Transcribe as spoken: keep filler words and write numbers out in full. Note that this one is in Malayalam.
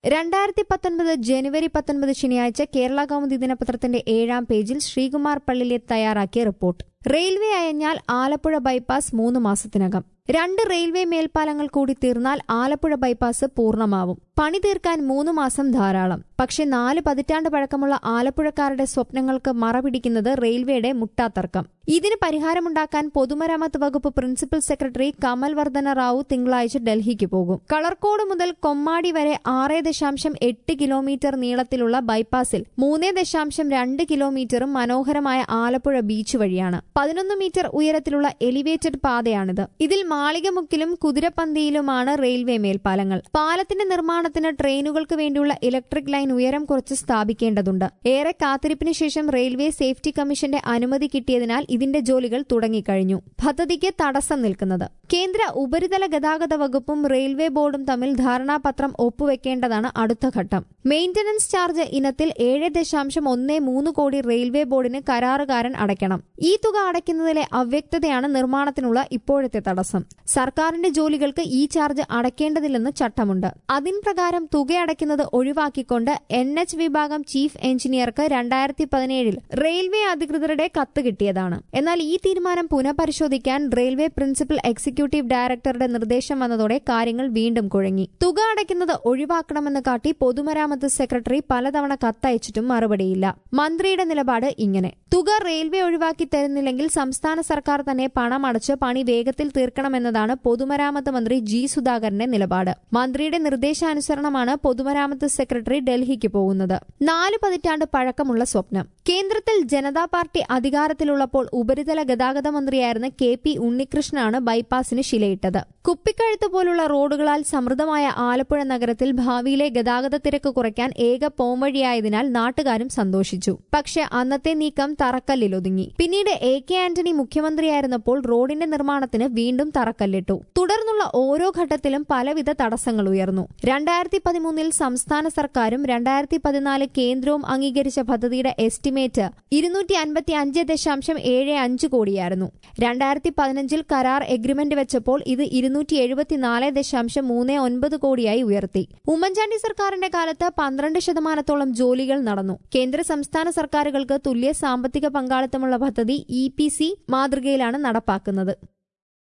രണ്ടായിരത്തി പത്തൊൻപത് ജനുവരി പത്തൊൻപത് ശനിയാഴ്ച കേരള കൗമുദി ദിനപത്രത്തിന്റെ ഏഴാം പേജിൽ ശ്രീകുമാർ പള്ളിലെ തയ്യാറാക്കിയ റിപ്പോർട്ട്. റെയിൽവേ അയഞ്ഞാൽ ആലപ്പുഴ ബൈപ്പാസ് മൂന്ന് മാസത്തിനകം. രണ്ട് റെയിൽവേ മേൽപ്പാലങ്ങൾ കൂടി തീർന്നാൽ ആലപ്പുഴ ബൈപ്പാസ് പൂർണ്ണമാവും. പണി തീർക്കാൻ മൂന്ന് മാസം ധാരാളം. പക്ഷെ നാല് പതിറ്റാണ്ട് പഴക്കമുള്ള ആലപ്പുഴക്കാരുടെ സ്വപ്നങ്ങൾക്ക് മറപിടിക്കുന്നത് റെയിൽവേയുടെ മുട്ടാത്തർക്കം. ഇതിന് പരിഹാരമുണ്ടാക്കാൻ പൊതുമരാമത്ത് വകുപ്പ് പ്രിൻസിപ്പൽ സെക്രട്ടറി കമൽ വർദ്ധന റാവു തിങ്കളാഴ്ച ഡൽഹിക്ക് പോകും. കളർക്കോട് മുതൽ കൊമ്മാടി വരെ ആറ് ദശാംശം എട്ട് കിലോമീറ്റർ നീളത്തിലുള്ള ബൈപ്പാസിൽ മൂന്ന് ദശാംശം രണ്ട് കിലോമീറ്ററും മനോഹരമായ ആലപ്പുഴ ബീച്ച് വഴിയാണ്. പതിനൊന്ന് മീറ്റർ ഉയരത്തിലുള്ള എലിവേറ്റഡ് പാതയാണിത്. ഇതിൽ മാളികമുക്കിലും കുതിരപ്പന്തിയിലുമാണ് റെയിൽവേ മേൽപ്പാലങ്ങൾ. പാലത്തിന്റെ നിർമ്മാണത്തിന് ട്രെയിനുകൾക്ക് വേണ്ടിയുള്ള ഇലക്ട്രിക് ലൈൻ ഉയരം കുറച്ച് സ്ഥാപിക്കേണ്ടതുണ്ട്. ഏറെ കാത്തിരിപ്പിന് ശേഷം റെയിൽവേ സേഫ്റ്റി കമ്മീഷന്റെ അനുമതി കിട്ടിയതിനാൽ ഇതിന്റെ ജോലികൾ തുടങ്ങിക്കഴിഞ്ഞു. പദ്ധതിക്ക് തടസ്സം നിൽക്കുന്നത് കേന്ദ്ര ഉപരിതല ഗതാഗത വകുപ്പും റെയിൽവേ ബോർഡും തമ്മിൽ ധാരണാപത്രം ഒപ്പുവെക്കേണ്ടതാണ് അടുത്ത ഘട്ടം. മെയിന്റനൻസ് ചാർജ് ഇനത്തിൽ ഏഴ് ദശാംശം ഒന്ന് മൂന്ന് കോടി റെയിൽവേ ബോർഡിന് കരാറുകാരൻ അടയ്ക്കണം. ഈ തുക അടയ്ക്കുന്നതിലെ അവ്യക്തതയാണ് നിർമ്മാണത്തിനുള്ള ഇപ്പോഴത്തെ തടസ്സം. സർക്കാരിന്റെ ജോലികൾക്ക് ഈ ചാർജ് അടയ്ക്കേണ്ടതില്ലെന്ന് ചട്ടമുണ്ട്. അതിൻ പ്രകാരം തുക അടയ്ക്കുന്നത് ഒഴിവാക്കിക്കൊണ്ട് എൻ എച്ച് വിഭാഗം ചീഫ് എഞ്ചിനീയർക്ക് രണ്ടായിരത്തി പതിനേഴിൽ റെയിൽവേ അധികൃതരുടെ കത്ത് കിട്ടിയതാണ്. എന്നാൽ ഈ തീരുമാനം പുനഃപരിശോധിക്കാൻ റെയിൽവേ പ്രിൻസിപ്പൽ എക്സിക്യൂട്ടീവ് ഡയറക്ടറുടെ നിർദ്ദേശം വന്നതോടെ കാര്യങ്ങൾ വീണ്ടും കുഴങ്ങി. തുക അടയ്ക്കുന്നത് ഒഴിവാക്കണമെന്ന് കാട്ടി പൊതുമരാമത്ത് സെക്രട്ടറി പലതവണ കത്തയച്ചിട്ടും മറുപടിയില്ല. മന്ത്രിയുടെ നിലപാട് ഇങ്ങനെ: തുക റെയിൽവേ ഒഴിവാക്കി തരുന്നില്ലെങ്കിൽ സംസ്ഥാന സർക്കാർ തന്നെ പണം അടച്ച് പണി വേഗത്തിൽ തീർക്കണമെന്നതാണ് പൊതുമരാമത്ത് മന്ത്രി ജി സുധാകരന്റെ നിലപാട്. മന്ത്രിയുടെ നിർദ്ദേശാനുസരണമാണ് പൊതുമരാമത്ത് സെക്രട്ടറി ഡൽഹിക്ക് പോകുന്നത്. നാല് പതിറ്റാണ്ട് പഴക്കമുള്ള സ്വപ്നം. കേന്ദ്രത്തിൽ ജനതാ പാർട്ടി അധികാരത്തിലുള്ളപ്പോൾ ഉപരിതല ഗതാഗത മന്ത്രിയായിരുന്ന കെ പി ഉണ്ണികൃഷ്ണനാണ് ബൈപ്പാസിന് ശിലയിട്ടത്. കുപ്പിക്കഴുത്ത് പോലുള്ള റോഡുകളാൽ സമൃദ്ധമായ ആലപ്പുഴ നഗരത്തിൽ ഭാവിയിലെ ഗതാഗത തിരക്ക് കുറയ്ക്കാൻ ഏക പോംവഴിയായതിനാൽ നാട്ടുകാരും സന്തോഷിച്ചു. പക്ഷെ അന്നത്തെ നീക്കം തറക്കല്ലിലൊതുങ്ങി. പിന്നീട് എ കെ ആന്റണി മുഖ്യമന്ത്രിയായിരുന്നപ്പോൾ റോഡിന്റെ നിർമ്മാണത്തിന് വീണ്ടും തറക്കല്ലിട്ടു. തുടർന്നുള്ള ഓരോ ഘട്ടത്തിലും പലവിധ തടസ്സങ്ങൾ ഉയർന്നു. രണ്ടായിരത്തി പതിമൂന്നിൽ സംസ്ഥാന സർക്കാരും രണ്ടായിരത്തി പതിനാല് കേന്ദ്രവും അംഗീകരിച്ച പദ്ധതിയുടെ എസ്റ്റിമേറ്റ് ഇരുന്നൂറ്റി അൻപത്തി അഞ്ച് ദശാംശം ഏഴ് അഞ്ച് കോടിയായിരുന്നു. രണ്ടായിരത്തി പതിനഞ്ചിൽ കരാർ എഗ്രിമെന്റ് വെച്ചപ്പോൾ ഇത് ഇരുന്നൂറ്റി എഴുപത്തിനാല് ദശാംശം മൂന്ന് ഒൻപത് കോടിയായി ഉയർത്തി. ഉമ്മൻചാണ്ടി സർക്കാരിന്റെ കാലത്ത് പന്ത്രണ്ട് ശതമാനത്തോളം ജോലികൾ നടന്നു. കേന്ദ്ര സംസ്ഥാന സർക്കാരുകൾക്ക് തുല്യ സാമ്പത്തിക പങ്കാളിത്തമുള്ള പദ്ധതി ഇ പി സി മാതൃകയിലാണ് നടപ്പാക്കുന്നത്.